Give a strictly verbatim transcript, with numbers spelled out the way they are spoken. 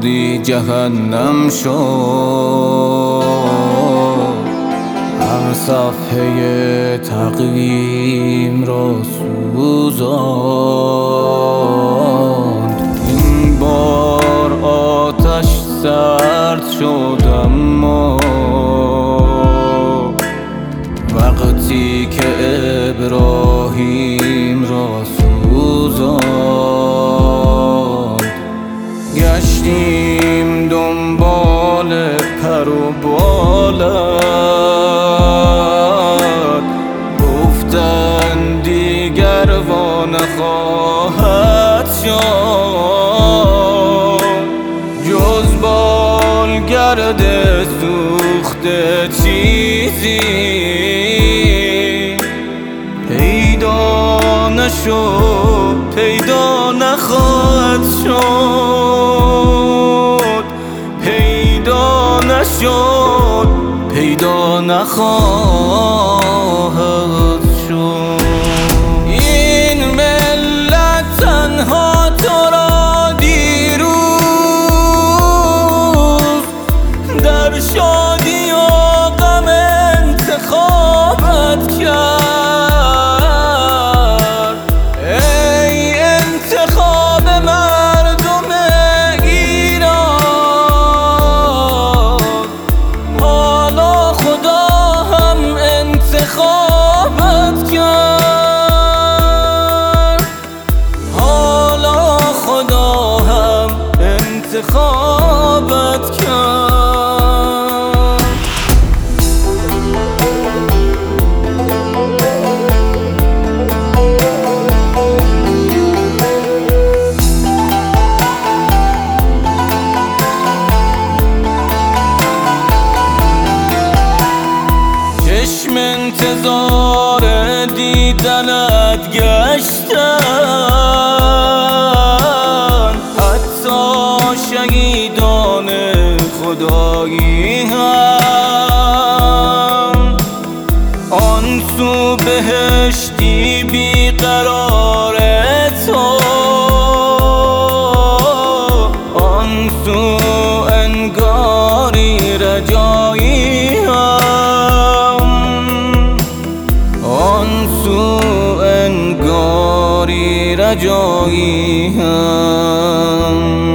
وادی جهنم شد. هر صفحه تقویم را سوزاند. این بار آتش سرد شد اما وقتی که ابراهیم را سوزاند. گشتیم دنبال پر و بالت، گفتن دیگر وا نخواهد شد جز بالگرد سوخته چیزی پیدا نشد، پیدا نخواهد شد، پیدا نشد، پیدا نخواهد شد. این ملت تنها تو را دیروز در شادی و غم انتخابت کرد. ای انتخاب مردم ایران، حالا خدا هم انتخابت کرد، حالا خدا هم انتخابت کرد. چشم انتظار دیدنت گشتن، حتی شهیدان خدایی هم. آن سو بهشتی بیقرار تو، آن سو انگاری رجایی هم، آن سو انگاری رجایی هم.